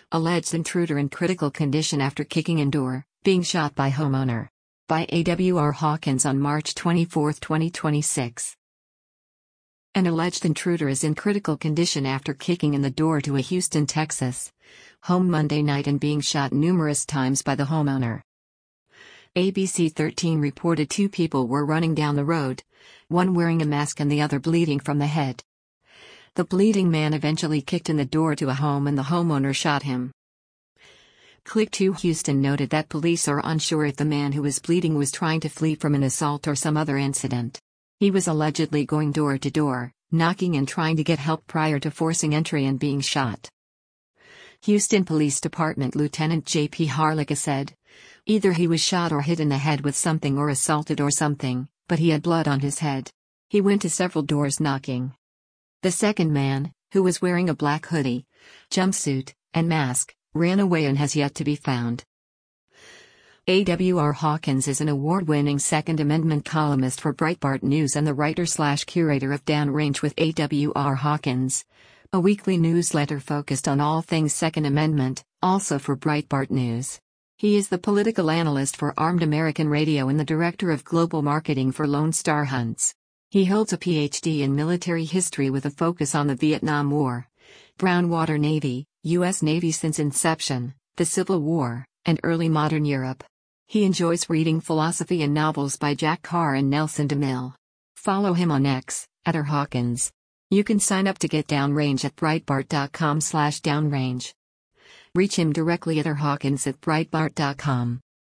Alleged intruder in critical condition after kicking in door, being shot by homeowner. By A.W.R. Hawkins on March 24, 2026. An alleged intruder is in critical condition after kicking in the door to a Houston, Texas home Monday night and being shot numerous times by the homeowner. ABC 13 reported two people were running down the road, one wearing a mask and the other bleeding from the head. The bleeding man eventually kicked in the door to a home and the homeowner shot him. Click 2 Houston noted that police are unsure if the man who was bleeding was trying to flee from an assault or some other incident. He was allegedly going door to door, knocking and trying to get help prior to forcing entry and being shot. Houston Police Department Lieutenant J.P. Harlicka said, "Either he was shot or hit in the head with something or assaulted or something, but he had blood on his head. He went to several doors knocking." The second man, who was wearing a black hoodie, jumpsuit, and mask, ran away and has yet to be found. A.W.R. Hawkins is an award-winning Second Amendment columnist for Breitbart News and the writer/curator of Downrange with A.W.R. Hawkins, a weekly newsletter focused on all things Second Amendment, also for Breitbart News. He is the political analyst for Armed American Radio and the director of global marketing for Lone Star Hunts. He holds a Ph.D. in military history with a focus on the Vietnam War, Brown Water Navy, U.S. Navy since inception, the Civil War, and early modern Europe. He enjoys reading philosophy and novels by Jack Carr and Nelson DeMille. Follow him on X, @Hawkins. You can sign up to get Downrange at Breitbart.com/downrange. Reach him directly at Hawkins@Breitbart.com.